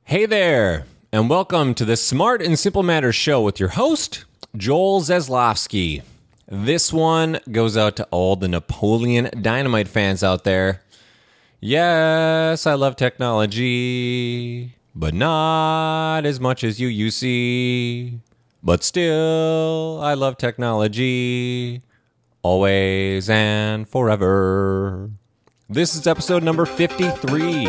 Hey there, and welcome to the Smart and Simple Matters show with your host, Joel Zaslofsky. This one goes out to all the Napoleon Dynamite fans out there. Yes, I love technology, but not as much as you see. But still, I love technology, always and forever. This is episode number 53.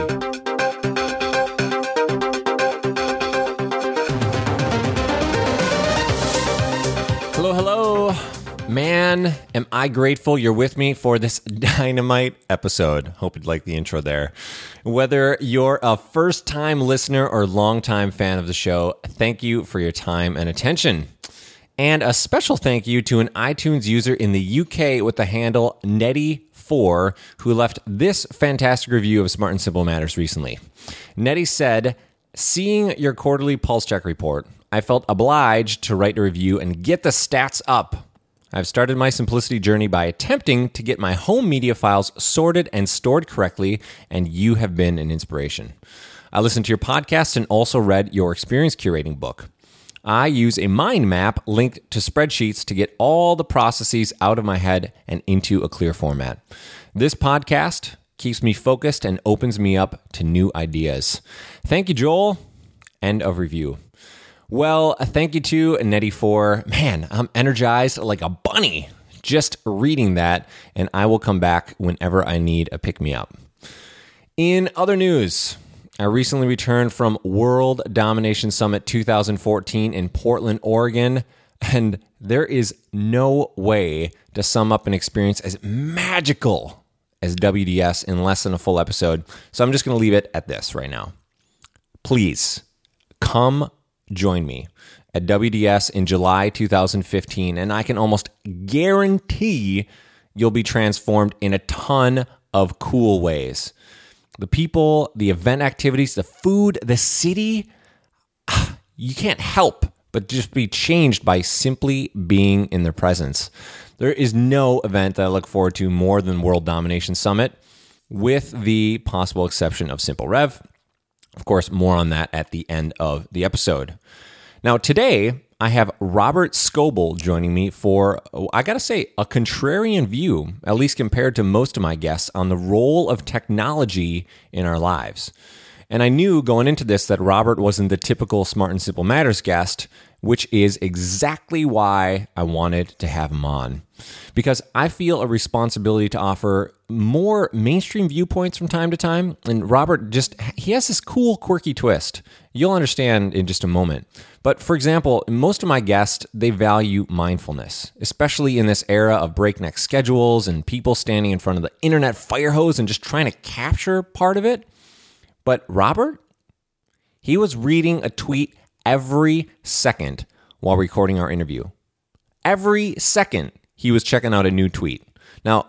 Hello. Man, am I grateful you're with me for this dynamite episode. Hope you'd like the intro there. Whether you're a first-time listener or long-time fan of the show, thank you for your time and attention. And a special thank you to an iTunes user in the UK with the handle Nettie4, who left this fantastic review of Smart and Simple Matters recently. Nettie said, "Seeing your quarterly pulse check report, I felt obliged to write a review and get the stats up. I've started my simplicity journey by attempting to get my home media files sorted and stored correctly, and you have been an inspiration. I listened to your podcast and also read your experience curating book. I use a mind map linked to spreadsheets to get all the processes out of my head and into a clear format. This podcast keeps me focused and opens me up to new ideas. Thank you, Joel." End of review. Well, thank you to Nettie4. Man, I'm energized like a bunny just reading that, and I will come back whenever I need a pick-me-up. In other news, I recently returned from World Domination Summit 2014 in Portland, Oregon, and there is no way to sum up an experience as magical as WDS in less than a full episode, so I'm just going to leave it at this right now. Please, come join me at WDS in July 2015, and I can almost guarantee you'll be transformed in a ton of cool ways. The people, the event activities, the food, the city, you can't help but just be changed by simply being in their presence. There is no event that I look forward to more than World Domination Summit, with the possible exception of Simple Rev. Of course, more on that at the end of the episode. Now, today, I have Robert Scoble joining me for, I gotta say, a contrarian view, at least compared to most of my guests, on the role of technology in our lives. And I knew going into this that Robert wasn't the typical Smart and Simple Matters guest, which is exactly why I wanted to have him on. Because I feel a responsibility to offer more mainstream viewpoints from time to time. And Robert he has this cool, quirky twist. You'll understand in just a moment. But for example, most of my guests, they value mindfulness, especially in this era of breakneck schedules and people standing in front of the internet fire hose and just trying to capture part of it. But Robert, he was reading a tweet every second while recording our interview. Every second he was checking out a new tweet. Now,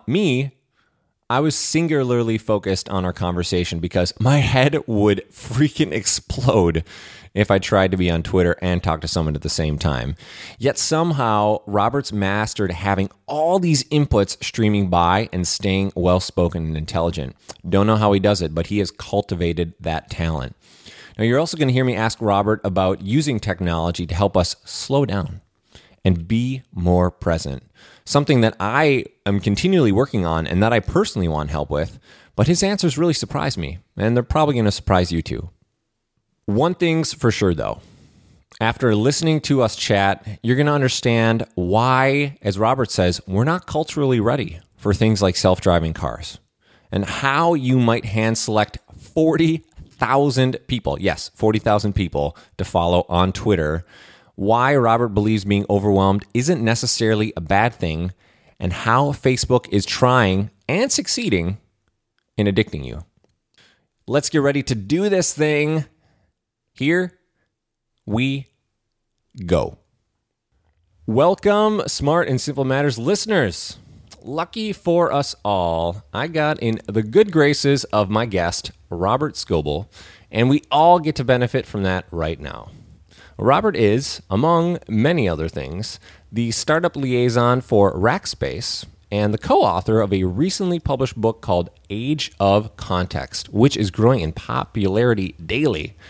I was singularly focused on our conversation because my head would freaking explode if I tried to be on Twitter and talk to someone at the same time. Yet somehow, Robert's mastered having all these inputs streaming by and staying well-spoken and intelligent. Don't know how he does it, but he has cultivated that talent. Now, you're also going to hear me ask Robert about using technology to help us slow down and be more present. Something that I am continually working on and that I personally want help with, but his answers really surprised me, and they're probably going to surprise you too. One thing's for sure, though. After listening to us chat, you're going to understand why, as Robert says, we're not culturally ready for things like self-driving cars, and how you might hand select 40,000 people, yes, 40,000 people to follow on Twitter, why Robert believes being overwhelmed isn't necessarily a bad thing, and how Facebook is trying and succeeding in addicting you. Let's get ready to do this thing. Here we go. Welcome, Smart and Simple Matters listeners. Lucky for us all, I got in the good graces of my guest, Robert Scoble, and we all get to benefit from that right now. Robert is, among many other things, the startup liaison for Rackspace and the co-author of a recently published book called Age of Context, which is growing in popularity daily.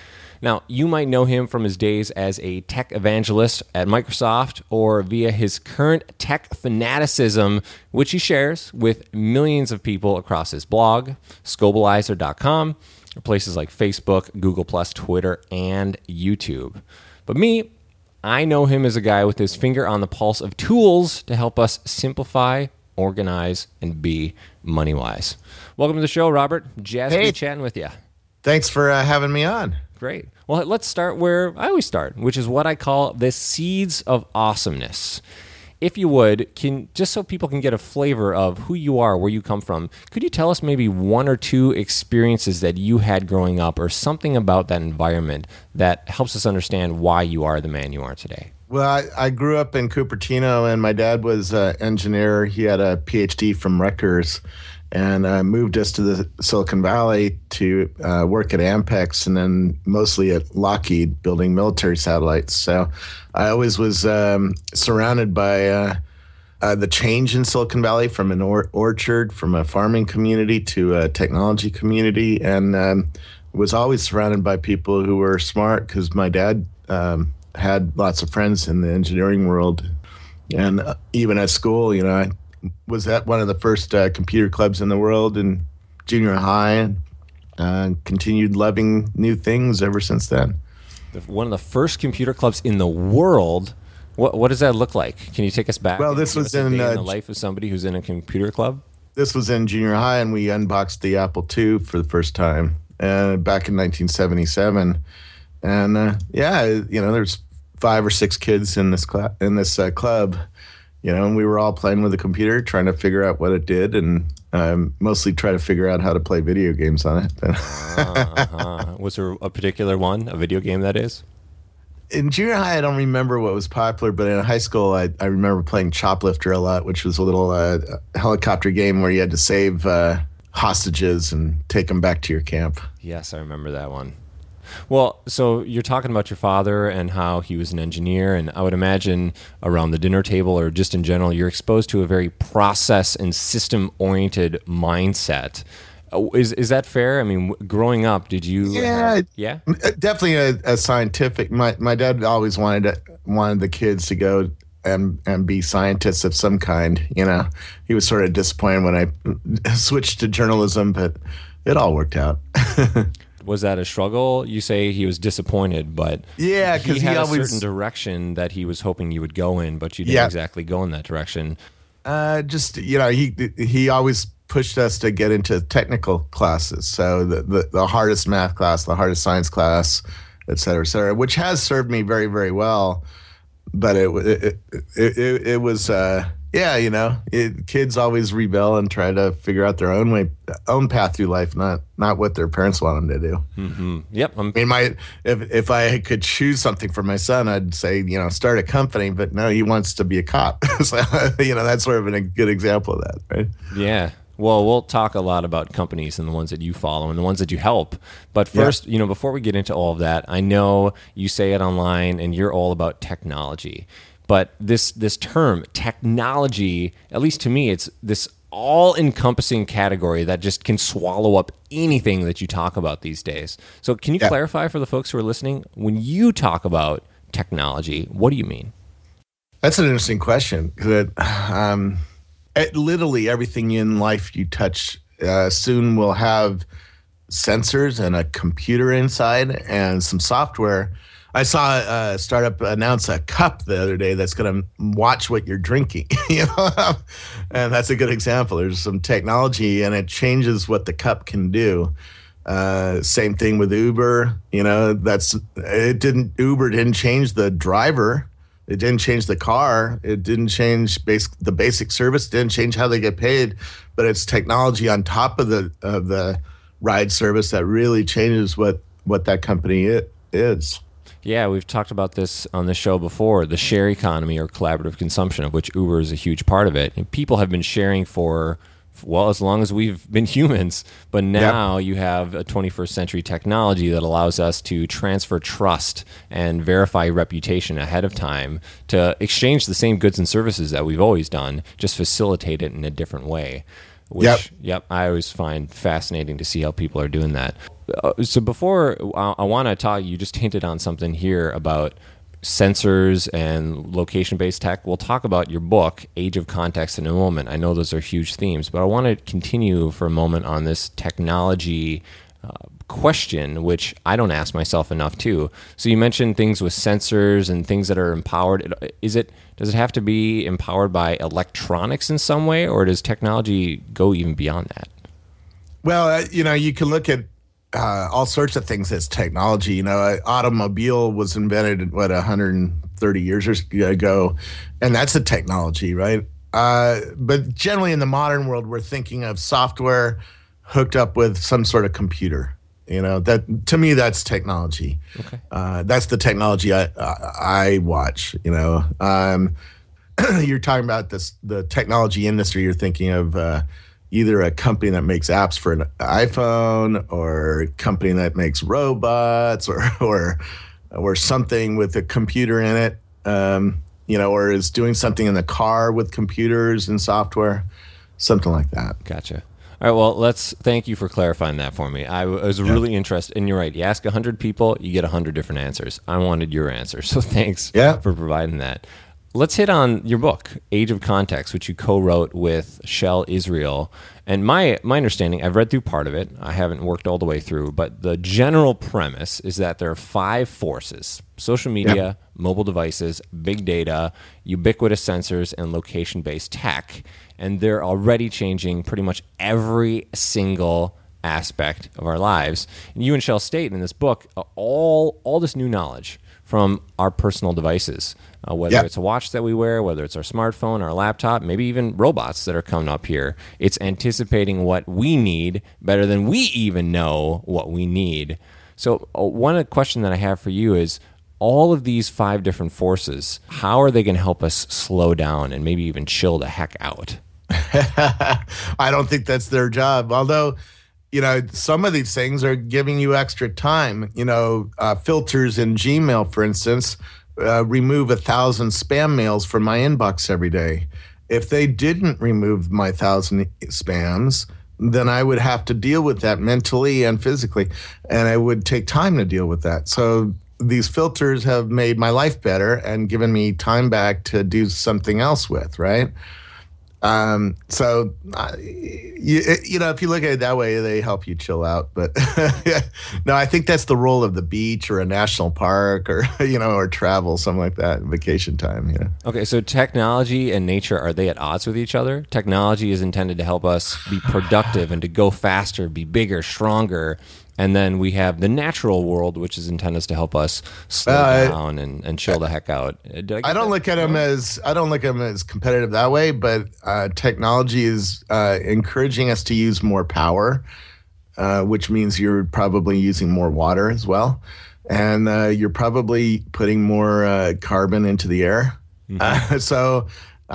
Now, you might know him from his days as a tech evangelist at Microsoft or via his current tech fanaticism, which he shares with millions of people across his blog, Scobalizer.com, or places like Facebook, Google+, Twitter, and YouTube. But me, I know him as a guy with his finger on the pulse of tools to help us simplify, organize, and be money-wise. Welcome to the show, Robert. Jazz to be chatting with you. Thanks for having me on. Great. Well, let's start where I always start, which is what I call the seeds of awesomeness. If you would, just so people can get a flavor of who you are, where you come from, could you tell us maybe one or two experiences that you had growing up or something about that environment that helps us understand why you are the man you are today? Well, I grew up in Cupertino, and my dad was an engineer. He had a PhD from Rutgers, and moved us to the Silicon Valley to work at Ampex and then mostly at Lockheed building military satellites. So I always was surrounded by the change in Silicon Valley from an orchard, from a farming community to a technology community, and was always surrounded by people who were smart because my dad had lots of friends in the engineering world. And even at school, I was at one of the first computer clubs in the world in junior high, and continued loving new things ever since then. One of the first computer clubs in the world. What does that look like? Can you take us back? Well, this was in the life of somebody who's in a computer club. This was in junior high, and we unboxed the Apple II for the first time back in 1977. And there's 5 or 6 kids in this club. And we were all playing with the computer, trying to figure out what it did, and mostly try to figure out how to play video games on it. Was there a particular one, a video game that is? In junior high, I don't remember what was popular, but in high school, I remember playing Choplifter a lot, which was a little helicopter game where you had to save hostages and take them back to your camp. Yes, I remember that one. Well, so you're talking about your father and how he was an engineer, and I would imagine around the dinner table or just in general, you're exposed to a very process and system-oriented mindset. Is that fair? I mean, growing up, did you? Yeah, definitely a scientific. My dad always wanted the kids to go and be scientists of some kind. He was sort of disappointed when I switched to journalism, but it all worked out. Was that a struggle? You say he was disappointed, but yeah, because he had a certain direction that he was hoping you would go in, but you didn't exactly go in that direction. He always pushed us to get into technical classes, so the hardest math class, the hardest science class, et cetera, which has served me very, very well. But it was. Kids always rebel and try to figure out their own path through life, not what their parents want them to do. Mm-hmm. Yep. If I could choose something for my son, I'd say, start a company, but no, he wants to be a cop. So, that's sort of a good example of that, right? Yeah. Well, we'll talk a lot about companies and the ones that you follow and the ones that you help. But first, before we get into all of that, I know you say it online and you're all about technology. But this term, technology, at least to me, it's this all-encompassing category that just can swallow up anything that you talk about these days. So can you clarify for the folks who are listening, when you talk about technology, what do you mean? That's an interesting question. Literally everything in life you touch soon will have sensors and a computer inside and some software. I saw a startup announce a cup the other day that's going to watch what you're drinking, and that's a good example. There's some technology, and it changes what the cup can do. Same thing with Uber. Uber didn't change the driver. It didn't change the car. It didn't change the basic service. It didn't change how they get paid. But it's technology on top of the ride service that really changes what that company is. Yeah, we've talked about this on the show before, the share economy or collaborative consumption, of which Uber is a huge part of it. And people have been sharing for as long as we've been humans. But now you have a 21st century technology that allows us to transfer trust and verify reputation ahead of time to exchange the same goods and services that we've always done, just facilitate it in a different way. which, I always find fascinating to see how people are doing that. So before I want to talk, you just hinted on something here about sensors and location-based tech. We'll talk about your book, Age of Context, in a moment. I know those are huge themes, but I want to continue for a moment on this technology question, which I don't ask myself enough too. So you mentioned things with sensors and things that are empowered. Does it have to be empowered by electronics in some way, or does technology go even beyond that? Well, you can look at all sorts of things as technology. An automobile was invented, 130 years ago, and that's a technology, right? But generally in the modern world, we're thinking of software hooked up with some sort of computer. That, to me, that's technology. Okay. That's the technology I watch. You're talking about the technology industry. You're thinking of either a company that makes apps for an iPhone, or a company that makes robots, or something with a computer in it, or is doing something in the car with computers and software, something like that. Gotcha. All right, well, thank you for clarifying that for me. I was really interested, and you're right. You ask 100 people, you get 100 different answers. I wanted your answer, so thanks for providing that. Let's hit on your book, Age of Context, which you co-wrote with Shel Israel. And my understanding, I've read through part of it. I haven't worked all the way through, but the general premise is that there are 5 forces: social media, mobile devices, big data, ubiquitous sensors, and location-based tech. And they're already changing pretty much every single aspect of our lives. And you and Shel state in this book all this new knowledge from our personal devices, whether it's a watch that we wear, whether it's our smartphone, our laptop, maybe even robots that are coming up here. It's anticipating what we need better than we even know what we need. So one question that I have for you is, all of these 5 different forces, how are they going to help us slow down and maybe even chill the heck out? I don't think that's their job. Although, some of these things are giving you extra time. Filters in Gmail, for instance, remove 1,000 spam mails from my inbox every day. If they didn't remove my 1,000 spams, then I would have to deal with that mentally and physically, and it would take time to deal with that. So these filters have made my life better and given me time back to do something else with, right? If you look at it that way, they help you chill out. But no, I think that's the role of the beach or a national park or, or travel, something like that, vacation time. Yeah. Okay. So technology and nature, are they at odds with each other? Technology is intended to help us be productive and to go faster, be bigger, stronger. And then we have the natural world, which is intended to help us slow down and chill the heck out. I don't look at them as competitive that way, but technology is encouraging us to use more power, which means you're probably using more water as well, and you're probably putting more carbon into the air. Mm-hmm. So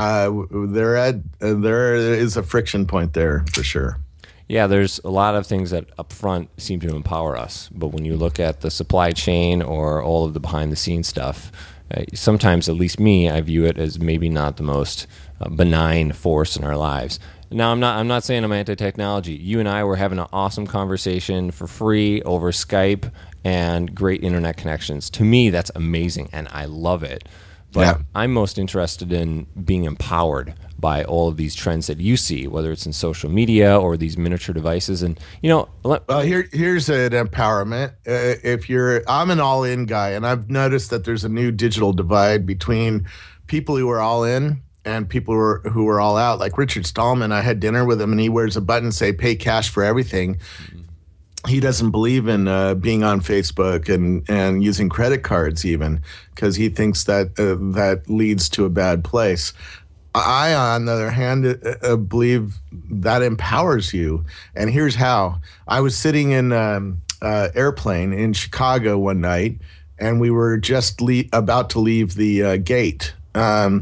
there is a friction point there for sure. Yeah, there's a lot of things that up front seem to empower us. But when you look at the supply chain or all of the behind-the-scenes stuff, sometimes, at least me, I view it as maybe not the most benign force in our lives. Now, I'm not saying I'm anti-technology. You and I were having an awesome conversation for free over Skype and great internet connections. To me, that's amazing, and I love it. But I'm most interested in being empowered by all of these trends that you see, whether it's in social media or these miniature devices. And, here's an empowerment. I'm an all-in guy, and I've noticed that there's a new digital divide between people who are all in and people who are all out. Like Richard Stallman, I had dinner with him, and he wears a button say, "Pay cash for everything." Mm-hmm. He doesn't believe in being on Facebook and using credit cards even, because he thinks that that leads to a bad place. I, on the other hand, believe that empowers you. And here's how. I was sitting in an airplane in Chicago one night, and we were just about to leave the gate. And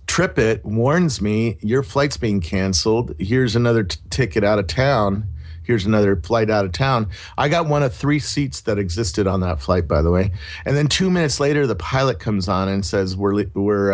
TripIt warns me, your flight's being canceled. Here's another ticket out of town. here's another flight out of town. I got one of 3 seats that existed on that flight, by the way. And then 2 minutes later, the pilot comes on and says, we're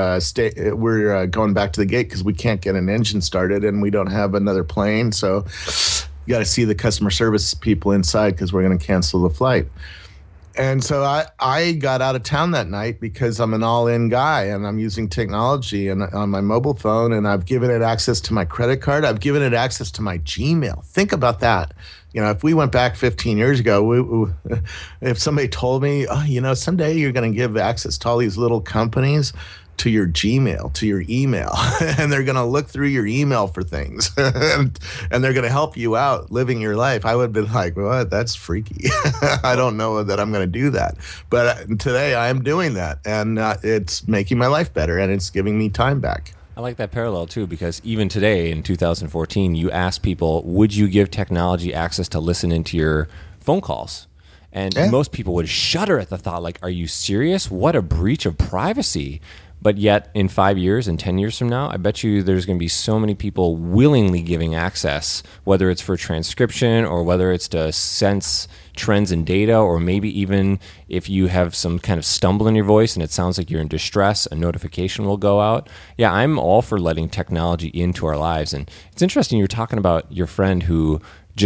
going back to the gate because we can't get an engine started and we don't have another plane. So you got to see the customer service people inside because we're going to cancel the flight. And so I got out of town that night because I'm an all-in guy and I'm using technology and on my mobile phone, and I've given it access to my credit card. I've given it access to my Gmail. Think about that. If we went back 15 years ago, if somebody told me, someday you're going to give access to all these little companies, to your Gmail, to your email, and they're going to look through your email for things and they're going to help you out living your life, I would have been like, what? That's freaky. I don't know that I'm going to do that. But today I am doing that, and it's making my life better, and it's giving me time back. I like that parallel, too, because even today in 2014, you ask people, would you give technology access to listen into your phone calls? And most people would shudder at the thought, like, are you serious? What a breach of privacy. But yet, in 5 years and 10 years from now, I bet you there's going to be so many people willingly giving access, whether it's for transcription or whether it's to sense trends in data, or maybe even if you have some kind of stumble in your voice and it sounds like you're in distress, a notification will go out. Yeah, I'm all for letting technology into our lives. And it's interesting, you're talking about your friend who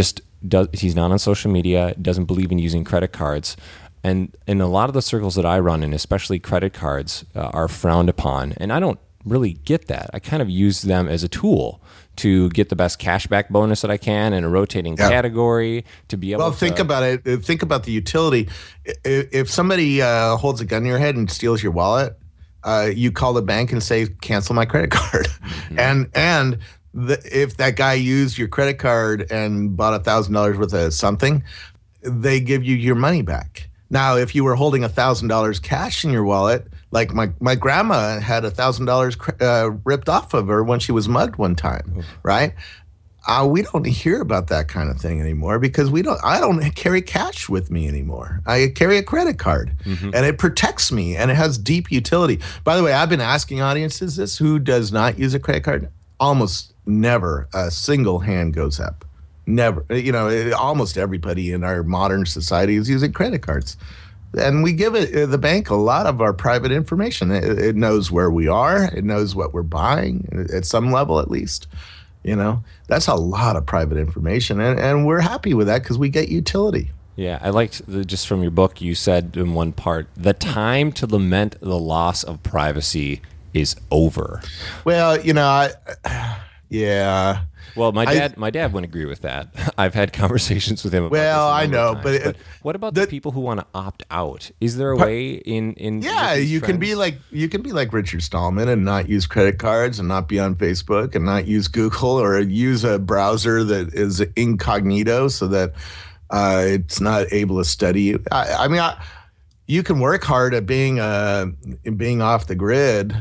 he's not on social media, doesn't believe in using credit cards. And in a lot of the circles that I run in, especially credit cards, are frowned upon. And I don't really get that. I kind of use them as a tool to get the best cashback bonus that I can in a rotating category to be able to... Well, think about it. Think about the utility. If somebody holds a gun to your head and steals your wallet, you call the bank and say, cancel my credit card. Mm-hmm. If that guy used your credit card and bought $1,000 worth of something, they give you your money back. Now, if you were holding $1,000 cash in your wallet, like my grandma had $1,000 ripped off of her when she was mugged one time, right? We don't hear about that kind of thing anymore because I don't carry cash with me anymore. I carry a credit card, and it protects me, and it has deep utility. By the way, I've been asking audiences this: who does not use a credit card? Almost never a single hand goes up. Never. Almost everybody in our modern society is using credit cards. And we give the bank a lot of our private information. It knows where we are. It knows what we're buying, at some level at least. That's a lot of private information. And we're happy with that because we get utility. Yeah, I liked, just from your book, you said in one part, the time to lament the loss of privacy is over. Well, yeah. Well, my dad wouldn't agree with that. I've had conversations with him about this I know, but what about the people who want to opt out? Is there a way in Yeah, you can be like Richard Stallman and not use credit cards and not be on Facebook and not use Google, or use a browser that is incognito so that it's not able to study you. You can work hard at being off the grid,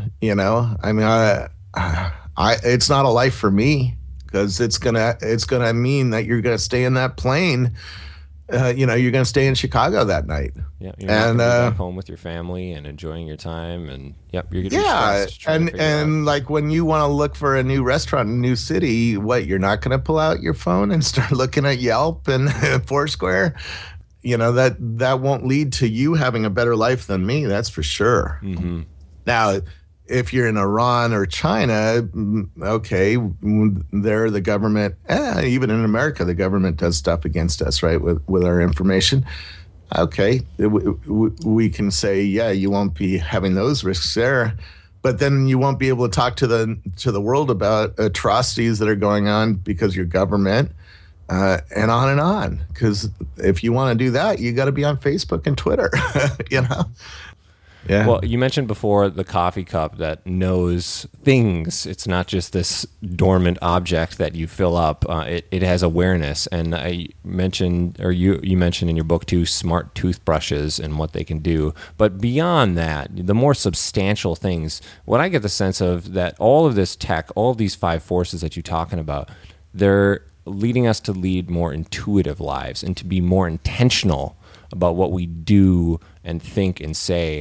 it's not a life for me. Because it's gonna mean that you're gonna stay in that plane. You're gonna stay in Chicago that night. Yeah, you're not gonna be back home with your family and enjoying your time. And you're gonna be stressed and like when you want to look for a new restaurant in a new city, you're not gonna pull out your phone and start looking at Yelp and Foursquare. That won't lead to you having a better life than me. That's for sure. Mm-hmm. Now, if you're in Iran or China, okay, there the government, even in America, the government does stuff against us, right, with our information. Okay, we can say, yeah, you won't be having those risks there, but then you won't be able to talk to the world about atrocities that are going on because your government, and on. Because if you want to do that, you got to be on Facebook and Twitter, Yeah. Well, you mentioned before the coffee cup that knows things. It's not just this dormant object that you fill up. It has awareness. And I mentioned, or you mentioned in your book too, smart toothbrushes and what they can do. But beyond that, the more substantial things, what I get the sense of that all of this tech, all of these 5 forces that you're talking about, they're leading us to lead more intuitive lives and to be more intentional about what we do and think and say.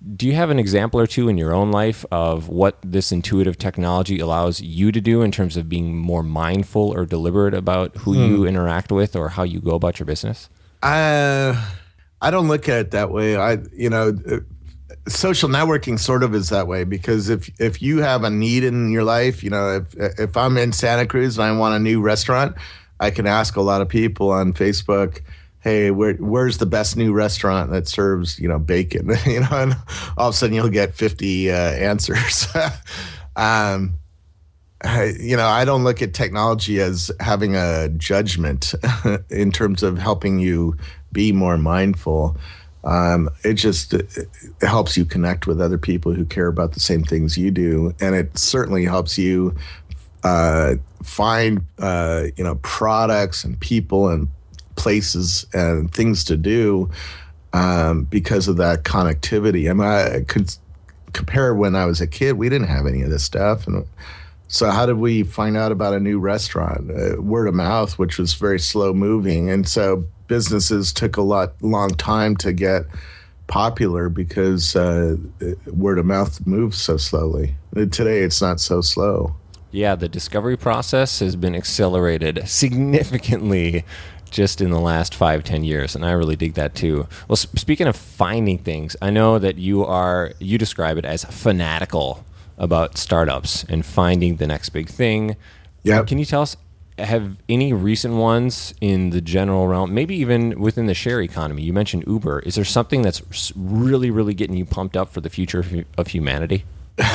Do you have an example or two in your own life of what this intuitive technology allows you to do in terms of being more mindful or deliberate about who you interact with or how you go about your business? I don't look at it that way. Social networking sort of is that way, because if you have a need in your life, if I'm in Santa Cruz and I want a new restaurant, I can ask a lot of people on Facebook, hey, where's the best new restaurant that serves, bacon? And all of a sudden you'll get 50 answers. I don't look at technology as having a judgment in terms of helping you be more mindful. It helps you connect with other people who care about the same things you do, and it certainly helps you find products and people and places and things to do because of that connectivity. I could compare when I was a kid, we didn't have any of this stuff. And so how did we find out about a new restaurant? Word of mouth, which was very slow moving. And so businesses took a long time to get popular because word of mouth moves so slowly. Today, it's not so slow. Yeah, the discovery process has been accelerated significantly just in the last 5-10 years, and I really dig that too. Well, speaking of finding things, I know that you describe it as fanatical about startups and finding the next big thing. Yeah. Can you tell us, have any recent ones in the general realm, maybe even within the share economy? You mentioned Uber. Is there something that's really, really getting you pumped up for the future of humanity?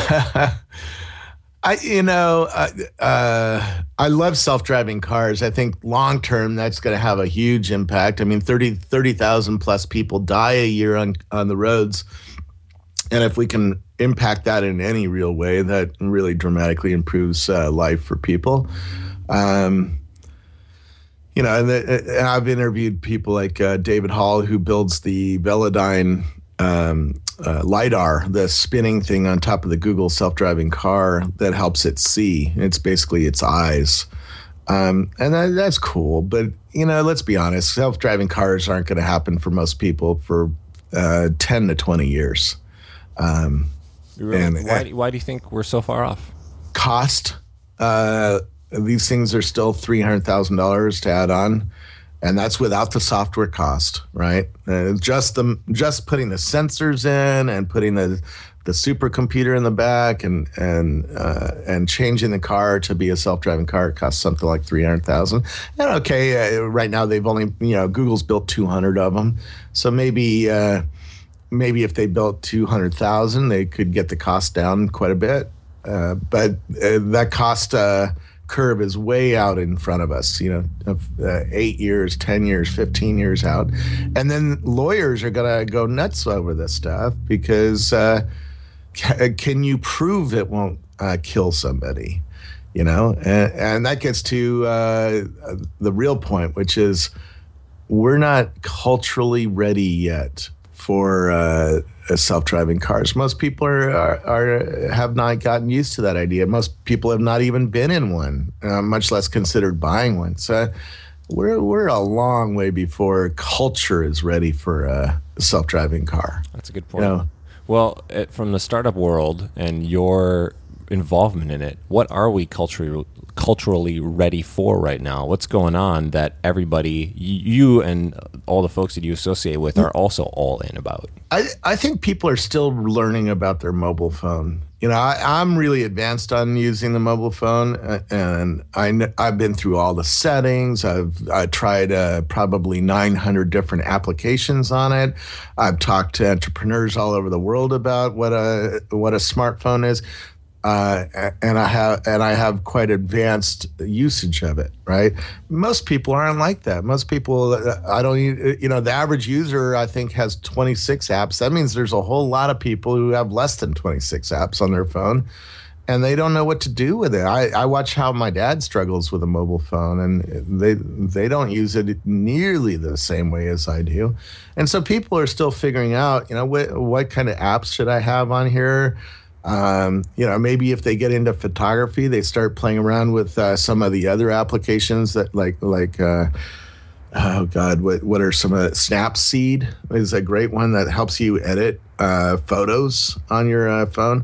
I love self-driving cars. I think long term that's going to have a huge impact. I mean, 30,000 plus people die a year on the roads. And if we can impact that in any real way, that really dramatically improves life for people. And I've interviewed people like David Hall, who builds the Velodyne LiDAR, the spinning thing on top of the Google self-driving car that helps it see. It's basically its eyes. And that's cool. But, let's be honest, self-driving cars aren't going to happen for most people for 10 to 20 years. Really? Why do you think we're so far off? Cost. These things are still $300,000 to add on. And that's without the software cost, right? Just putting the sensors in and putting the supercomputer in the back and changing the car to be a self-driving car costs something like $300,000. And right now they've only Google's built 200 of them, so maybe if they built 200,000, they could get the cost down quite a bit. But that cost curve is way out in front of us, 8 years, 10 years, 15 years out. And then lawyers are going to go nuts over this stuff because can you prove it won't kill somebody? And that gets to the real point, which is we're not culturally ready yet for self-driving cars. Most people have not gotten used to that idea. Most people have not even been in one, much less considered buying one. So we're a long way before culture is ready for a self-driving car. That's a good point. Well, from the startup world and your involvement in it, what are we culturally ready for right now? What's going on that everybody, you and all the folks that you associate with, are also all in about? I think people are still learning about their mobile phone. I'm really advanced on using the mobile phone, and I've been through all the settings. I tried probably 900 different applications on it. I've talked to entrepreneurs all over the world about what a smartphone is. And I have quite advanced usage of it, right? Most people aren't like that. Most people, the average user, I think, has 26 apps. That means there's a whole lot of people who have less than 26 apps on their phone, and they don't know what to do with it. I watch how my dad struggles with a mobile phone, and they don't use it nearly the same way as I do. And so people are still figuring out, what kind of apps should I have on here? Maybe if they get into photography, they start playing around with some of the other applications that like Oh God, what are some of Snapseed is a great one that helps you edit photos on your phone.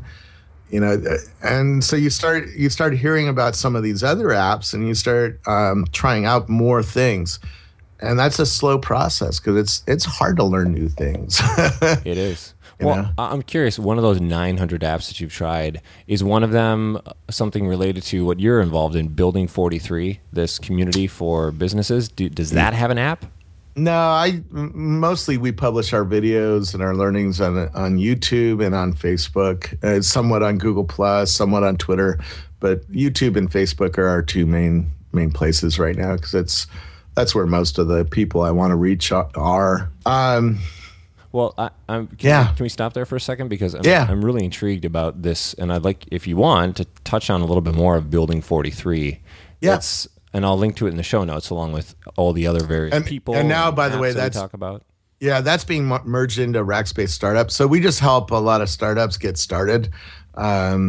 And so you start hearing about some of these other apps, and you start trying out more things, and that's a slow process because it's hard to learn new things. It is. Well, I'm curious, one of those 900 apps that you've tried, is one of them something related to what you're involved in, Building 43, this community for businesses? Does that have an app? No, mostly we publish our videos and our learnings on YouTube and on Facebook, somewhat on Google Plus, somewhat on Twitter, but YouTube and Facebook are our two main places right now because that's where most of the people I want to reach are. Well, can we stop there for a second? Because I'm really intrigued about this, and I'd like, if you want, to touch on a little bit more of Building 43. Yes. And I'll link to it in the show notes along with all the other various people. And now, by the way, that's talk about. Yeah, that's being merged into Rackspace Startup. So we just help a lot of startups get started. We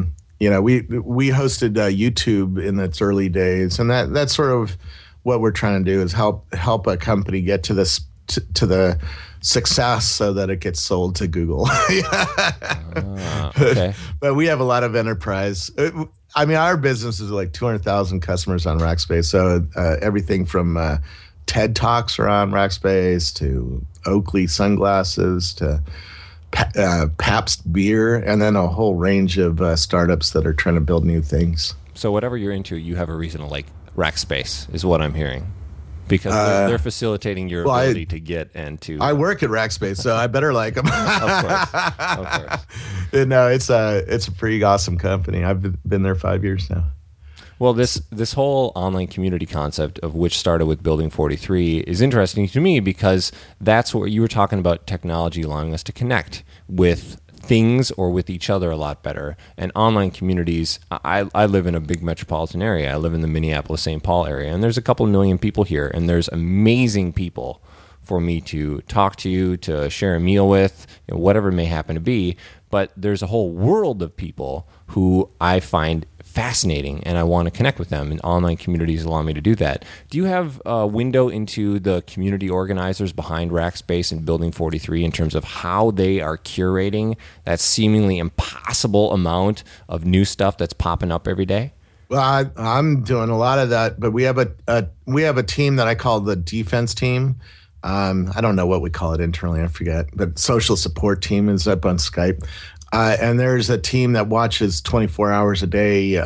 hosted YouTube in its early days, and that's sort of what we're trying to do is help a company get to this to the success so that it gets sold to Google. Okay. But we have a lot of enterprise. I mean, our business is like 200,000 customers on Rackspace. So everything from TED Talks are on Rackspace to Oakley sunglasses to Pabst beer, and then a whole range of startups that are trying to build new things. So whatever you're into, you have a reason to like Rackspace, is what I'm hearing. Because they're facilitating your ability to get and to. I work at Rackspace, so I better like them. Of course. No, it's a pretty awesome company. I've been there 5 years now. Well, this whole online community concept, of which started with Building 43, is interesting to me because that's what you were talking about, technology allowing us to connect with things or with each other a lot better. And online communities, I live in a big metropolitan area. I live in the Minneapolis-St. Paul area, and there's a couple million people here, and there's amazing people for me to talk to share a meal with, whatever it may happen to be. But there's a whole world of people who I find fascinating, and I want to connect with them, and online communities allow me to do that. Do you have a window into the community organizers behind Rackspace and Building 43 in terms of how they are curating that seemingly impossible amount of new stuff that's popping up every day? Well, I'm doing a lot of that, but we have a team that I call the defense team. I don't know what we call it internally, I forget, but social support team is up on Skype. And there's a team that watches 24 hours a day.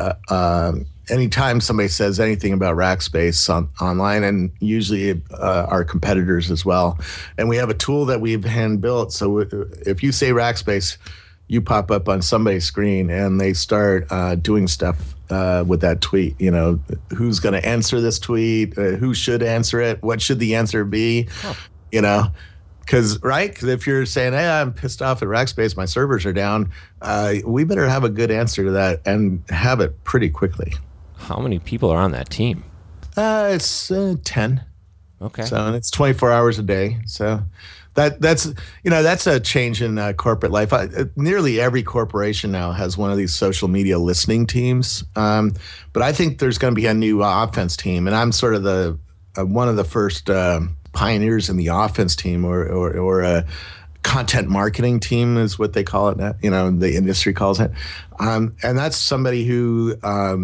Anytime somebody says anything about Rackspace online, and usually our competitors as well. And we have a tool that we've hand built. So if you say Rackspace, you pop up on somebody's screen and they start doing stuff with that tweet. Who's going to answer this tweet? Who should answer it? What should the answer be? Huh. Because if you're saying, hey, I'm pissed off at Rackspace, my servers are down, we better have a good answer to that and have it pretty quickly. How many people are on that team? It's 10. Okay. So, and it's 24 hours a day. So that's a change in corporate life. Nearly every corporation now has one of these social media listening teams. But I think there's going to be a new offense team, and I'm sort of one of the first pioneers in the offense team, or a content marketing team is what they call it now, the industry calls it. And that's somebody who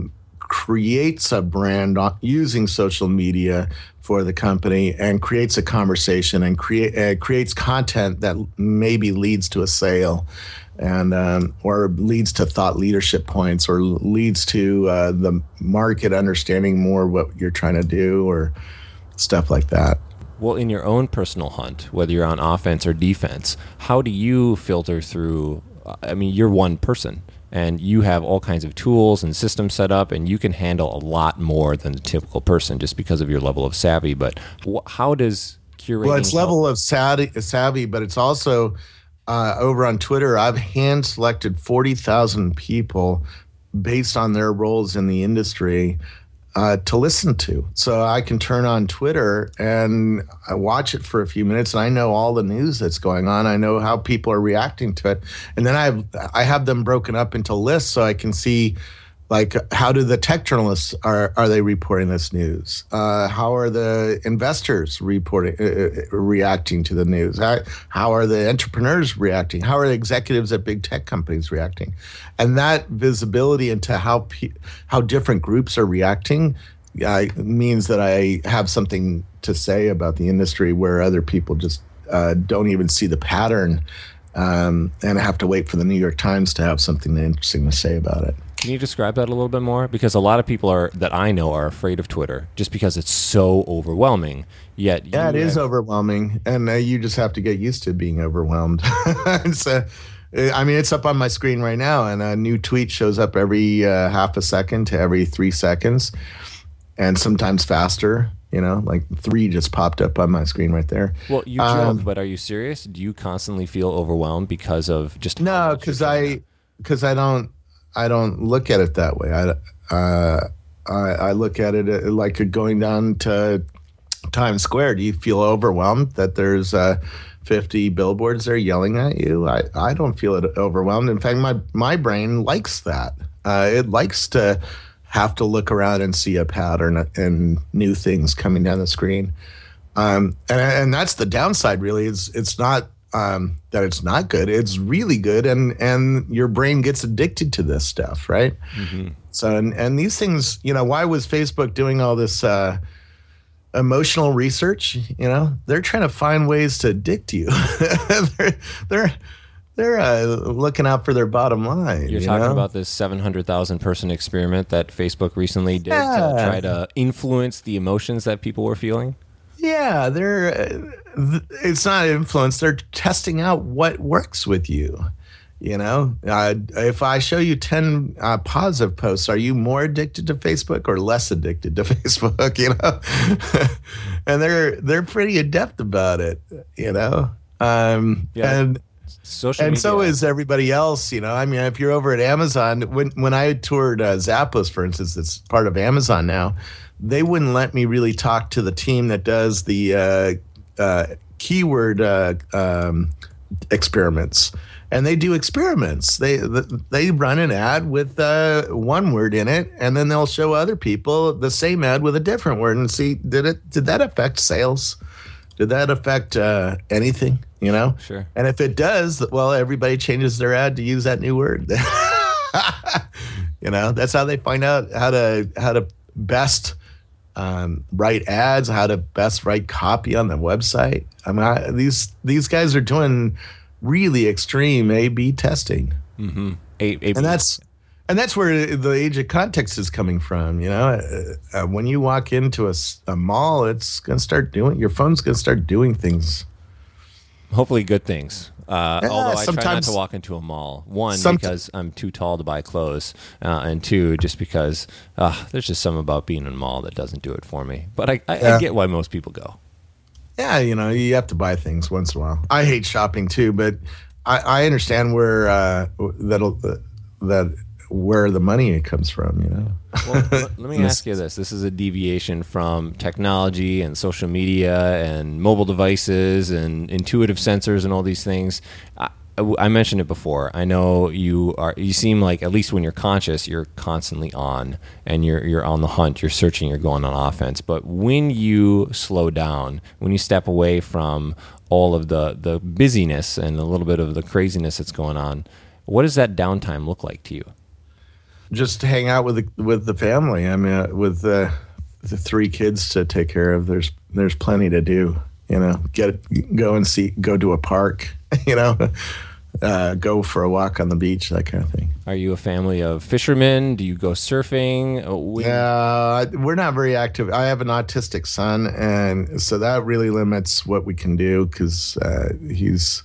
creates a brand using social media for the company and creates a conversation and creates content that maybe leads to a sale, and or leads to thought leadership points, or leads to the market understanding more what you're trying to do, or stuff like that. Well, in your own personal hunt, whether you're on offense or defense, how do you filter through? I mean, you're one person, and you have all kinds of tools and systems set up, and you can handle a lot more than the typical person just because of your level of savvy. But how does curating? Well, it's level of savvy, but it's also over on Twitter. I've hand selected 40,000 people based on their roles in the industry to listen to. So I can turn on Twitter and I watch it for a few minutes, and I know all the news that's going on. I know how people are reacting to it. And then I have them broken up into lists so I can see Like, how do the tech journalists are they reporting this news? How are the investors reacting to the news? How are the entrepreneurs reacting? How are the executives at big tech companies reacting? And that visibility into how different groups are reacting means that I have something to say about the industry where other people just don't even see the pattern, and have to wait for the New York Times to have something interesting to say about it. Can you describe that a little bit more? Because a lot of people that I know are afraid of Twitter just because it's so overwhelming. Yet, it is overwhelming, and you just have to get used to being overwhelmed. So, I mean, it's up on my screen right now, and a new tweet shows up every half a second to every 3 seconds, and sometimes faster. Like 3 just popped up on my screen right there. Well, you joke, but are you serious? Do you constantly feel overwhelmed because of just no? Because I don't look at it that way. I look at it like going down to Times Square. Do you feel overwhelmed that there's 50 billboards there yelling at you? I don't feel it overwhelmed. In fact, my brain likes that. It likes to have to look around and see a pattern and new things coming down the screen. And that's the downside, really. It's not that it's not good. It's really good, and your brain gets addicted to this stuff, right? Mm-hmm. So, and these things, why was Facebook doing all this emotional research? They're trying to find ways to addict you. They're looking out for their bottom line. You're talking about this 700,000 person experiment that Facebook recently did to try to influence the emotions that people were feeling? Yeah, it's not influence. They're testing out what works with you. If I show you 10 positive posts, are you more addicted to Facebook or less addicted to Facebook? And they're pretty adept about it. And social media. And so is everybody else. I mean, if you're over at Amazon, when I toured Zappos, for instance, it's part of Amazon now, they wouldn't let me really talk to the team that does the keyword experiments. And they do experiments. They run an ad with one word in it, and then they'll show other people the same ad with a different word and see, did that affect sales? Did that affect anything? Sure. And if it does, well, everybody changes their ad to use that new word. That's how they find out how to best write ads, how to best write copy on the website. I mean, these guys are doing really extreme A/B testing. Mm-hmm. And that's where the age of context is coming from. When you walk into a mall, it's going to start your phone's going to start doing things. Hopefully good things. Although I try not to walk into a mall. One, because I'm too tall to buy clothes. And two, just because there's just something about being in a mall that doesn't do it for me. But I get why most people go. Yeah, you have to buy things once in a while. I hate shopping too, but I understand where where the money comes from. Well, let me ask you this. This is a deviation from technology and social media and mobile devices and intuitive sensors and all these things. I mentioned it before. I know you seem like, at least when you're conscious, you're constantly on and you're on the hunt, you're searching, you're going on offense. But when you slow down, when you step away from all of the busyness and a little bit of the craziness that's going on, what does that downtime look like to you? Just hang out with the family. I mean, with the 3 kids to take care of, there's plenty to do. Go to a park. Go for a walk on the beach, that kind of thing. Are you a family of fishermen? Do you go surfing? We're not very active. I have an autistic son, and so that really limits what we can do because he's.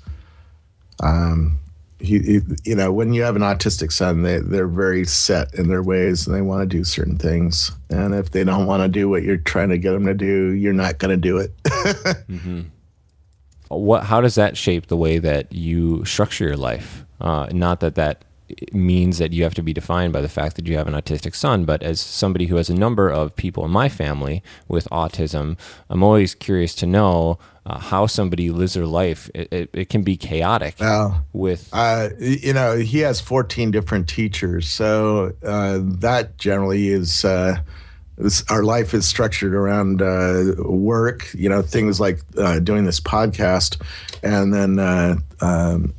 When you have an autistic son, they're very set in their ways and they want to do certain things. And if they don't want to do what you're trying to get them to do, you're not going to do it. Mm-hmm. How does that shape the way that you structure your life? Not that means that you have to be defined by the fact that you have an autistic son, but as somebody who has a number of people in my family with autism, I'm always curious to know how somebody lives their life. It can be chaotic. Well, with he has 14 different teachers, so that generally is our life is structured around work. Things like doing this podcast, and then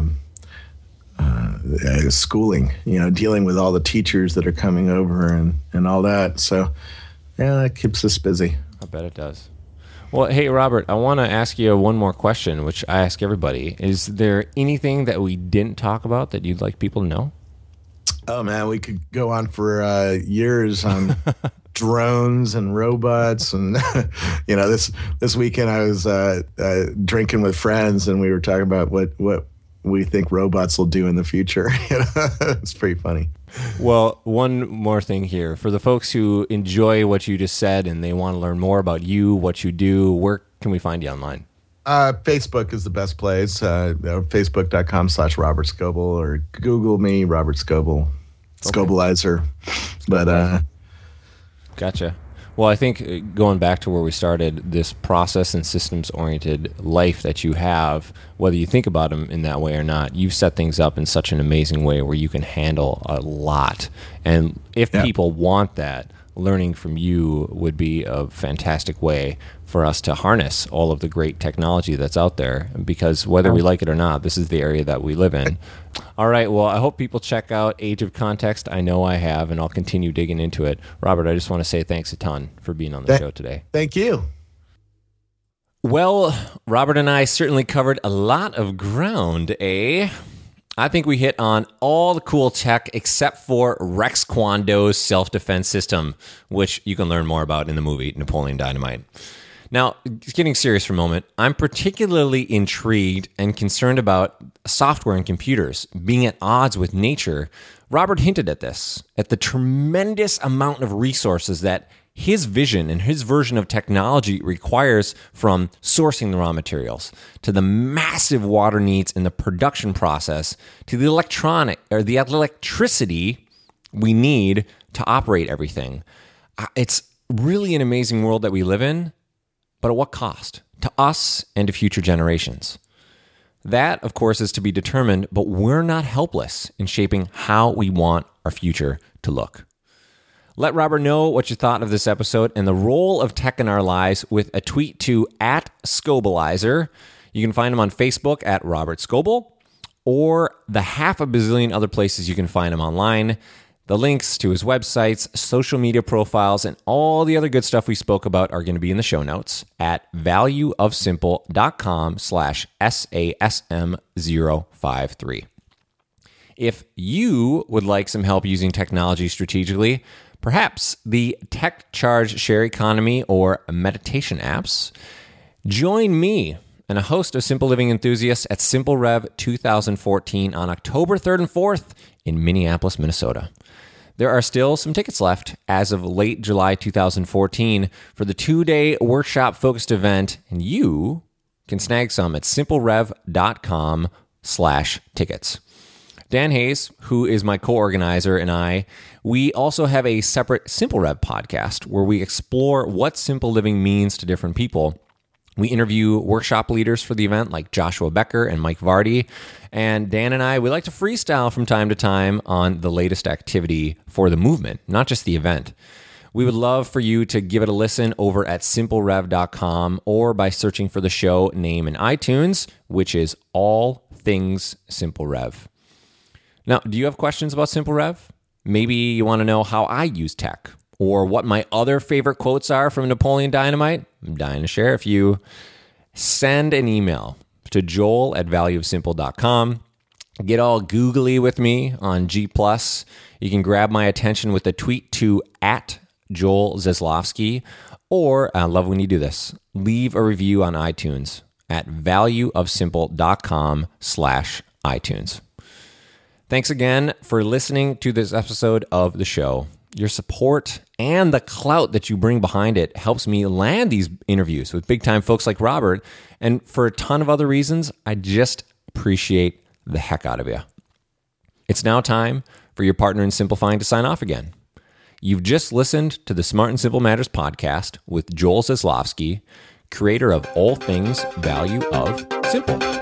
schooling. Dealing with all the teachers that are coming over and all that. So, yeah, that keeps us busy. I bet it does. Well, hey, Robert, I want to ask you one more question, which I ask everybody. Is there anything that we didn't talk about that you'd like people to know? Oh, man, we could go on for years on drones and robots. And, this weekend I was drinking with friends, and we were talking about what we think robots will do in the future. It's pretty funny. Well, one more thing here. For the folks who enjoy what you just said and they want to learn more about you, what you do, where can we find you online? Facebook is the best place. Facebook.com/Robert Scoble, or Google me, Robert Scoble, Scobleizer. But gotcha. Well, I think going back to where we started, this process and systems-oriented life that you have, whether you think about them in that way or not, you've set things up in such an amazing way where you can handle a lot. And if people want that, learning from you would be a fantastic way for us to harness all of the great technology that's out there, because whether we like it or not, this is the area that we live in. All right, well, I hope people check out Age of Context. I know I have, and I'll continue digging into it. Robert, I just want to say thanks a ton for being on the show today. Thank you. Well, Robert and I certainly covered a lot of ground, eh? I think we hit on all the cool tech except for Rex Kwon Do's self-defense system, which you can learn more about in the movie Napoleon Dynamite. Now, getting serious for a moment, I'm particularly intrigued and concerned about software and computers being at odds with nature. Robert hinted at this, at the tremendous amount of resources that his vision and his version of technology requires, from sourcing the raw materials to the massive water needs in the production process to the electricity we need to operate everything. It's really an amazing world that we live in, but at what cost? To us and to future generations. That, of course, is to be determined, but we're not helpless in shaping how we want our future to look. Let Robert know what you thought of this episode and the role of tech in our lives with a tweet to @Scobleizer. You can find him on Facebook at Robert Scoble, or the half a bazillion other places you can find him online. The links to his websites, social media profiles, and all the other good stuff we spoke about are going to be in the show notes at valueofsimple.com/SASM053. If you would like some help using technology strategically, perhaps the Tech Charge Share Economy or meditation apps, join me and a host of Simple Living enthusiasts at Simple Rev 2014 on October 3rd and 4th in Minneapolis, Minnesota. There are still some tickets left as of late July 2014 for the 2-day workshop-focused event, and you can snag some at simplerev.com/tickets. Dan Hayes, who is my co-organizer, and we also have a separate Simple Rev podcast where we explore what simple living means to different people. We interview workshop leaders for the event like Joshua Becker and Mike Vardy. And Dan and we like to freestyle from time to time on the latest activity for the movement, not just the event. We would love for you to give it a listen over at simplerev.com or by searching for the show name in iTunes, which is All Things Simple Rev. Now, do you have questions about Simple Rev? Maybe you want to know how I use tech, or what my other favorite quotes are from Napoleon Dynamite. I'm dying to share. If you send an email to joel@valueofsimple.com, get all googly with me on G+. You can grab my attention with a tweet to @JoelZaslofsky, or I love when you do this, leave a review on iTunes at valueofsimple.com/iTunes. Thanks again for listening to this episode of the show. Your support and the clout that you bring behind it helps me land these interviews with big-time folks like Robert. And for a ton of other reasons, I just appreciate the heck out of you. It's now time for your partner in simplifying to sign off again. You've just listened to the Smart and Simple Matters podcast with Joel Zaslofsky, creator of All Things Value of Simple.